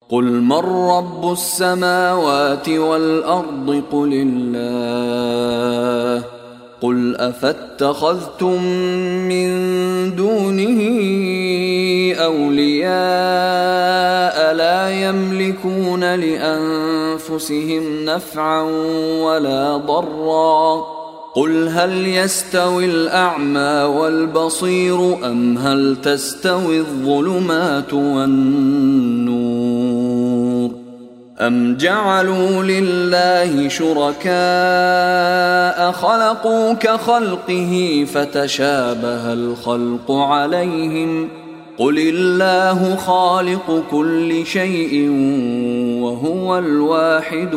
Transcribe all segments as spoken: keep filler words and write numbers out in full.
قل من رب السماوات والأرض قل الله قل أفاتخذتم من دونه أولياء لا يملكون لأنفسهم نفعا ولا ضرا قل هل يستوي الأعمى والبصير أم هل تستوي الظلمات والنور أم جعلوا لله شركاء خلقوا كخلقه فتشابه الخلق عليهم قل الله خالق كل شيء وهو الواحد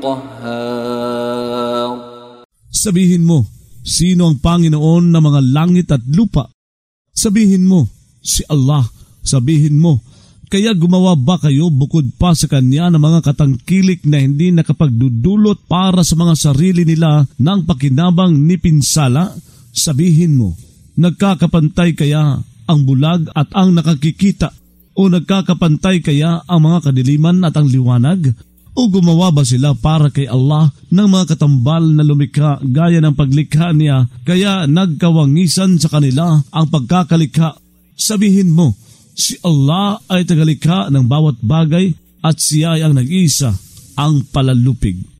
القهار. Sabihin mo, sino ang Panginoon ng mga langit at lupa? Sabihin mo, si Allah. Sabihin mo, kaya gumawa ba kayo bukod pa sa Kanya ng mga katangkilik na hindi nakapagdudulot para sa mga sarili nila ng pakinabang ni pinsala? Sabihin mo, nagkakapantay kaya ang bulag at ang nakakikita? O nagkakapantay kaya ang mga kadiliman at ang liwanag? O gumawa ba sila para kay Allah ng mga katambal na lumikha gaya ng paglikha niya, kaya nagkawangisan sa kanila ang pagkakalikha? Sabihin mo, si Allah ay tagalikha ng bawat bagay at siya ay ang nag-isa, ang palalupig.